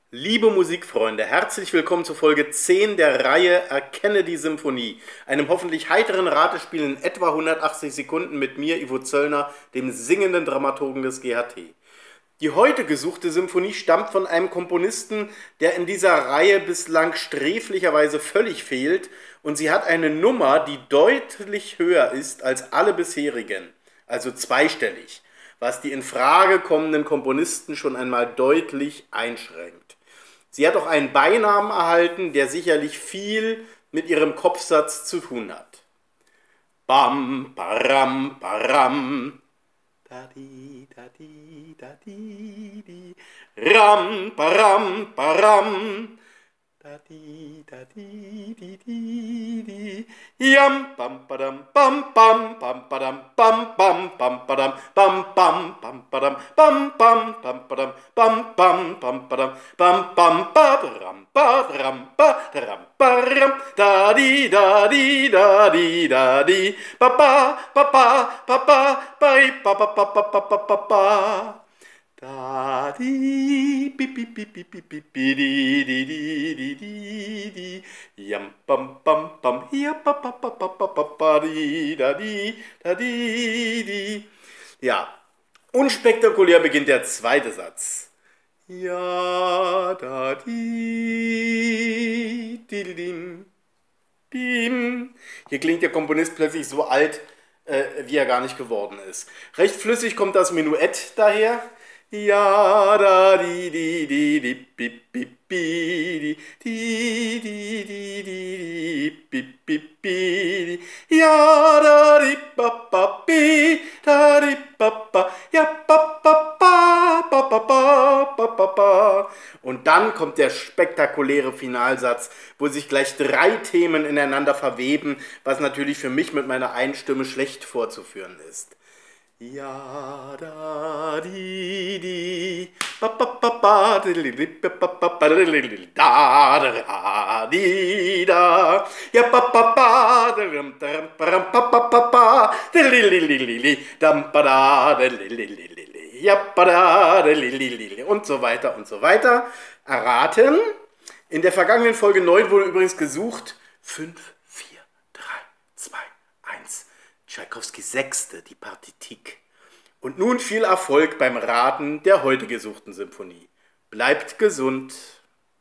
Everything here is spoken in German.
Liebe Musikfreunde, herzlich willkommen zur Folge 10 der Reihe Erkenne die Symphonie, einem hoffentlich heiteren Ratespiel in etwa 180 Sekunden mit mir, Ivo Zöllner, dem singenden Dramaturgen des GHT. Die heute gesuchte Symphonie stammt von einem Komponisten, der in dieser Reihe bislang sträflicherweise völlig fehlt, und sie hat eine Nummer, die deutlich höher ist als alle bisherigen, also zweistellig, was die in Frage kommenden Komponisten schon einmal deutlich einschränkt. Sie hat auch einen Beinamen erhalten, der sicherlich viel mit ihrem Kopfsatz zu tun hat. Bam, param, param. Da di, da di, da di, di. Ram, param, param. Da di, da di, di, di, di. Yam, pam, padam, pam, pam, pam, padam, pam, pam, pam, padam, pam, pam, pam, padam, pam, pam, pam, padam, pam, pam, pam, padam, pam, pam, padam, padam, padam, padam, da di, da di, da di, da di, pa pa, pa pa, pa pa, pai, pa pa pa pa pa pa pa pa. Da di pi pi pi pi pi pi pi di di di di di di yam pam pam pam hier pa pa pa pa pa pa pa da di. Ja, unspektakulär beginnt der zweite Satz. Ja, da di dim dim. Hier klingt der Komponist plötzlich so alt, wie er gar nicht geworden ist. Recht flüssig kommt das Menuett daher. Ja, da, di, pi, pi, pi, pi, pi, pi, ja, da, di, pa, pi, da, di, pa, ja, pa. Und dann kommt der spektakuläre Finalsatz, wo sich gleich drei Themen ineinander verweben, was natürlich für mich mit meiner einen Stimme schlecht vorzuführen ist. Ja, da, di, pa, pa, pa, pa, da, da, di, da, ja, pa, pa, pa, pa, pa, pa, pa, dam, pa, da, ja, pa, da, und so weiter und so weiter. Erraten? In der vergangenen Folge 9 wurde übrigens gesucht 5, 4, 3, 2, 1. Tschaikowskis Sechste, die Partitik. Und nun viel Erfolg beim Raten der heute gesuchten Symphonie. Bleibt gesund!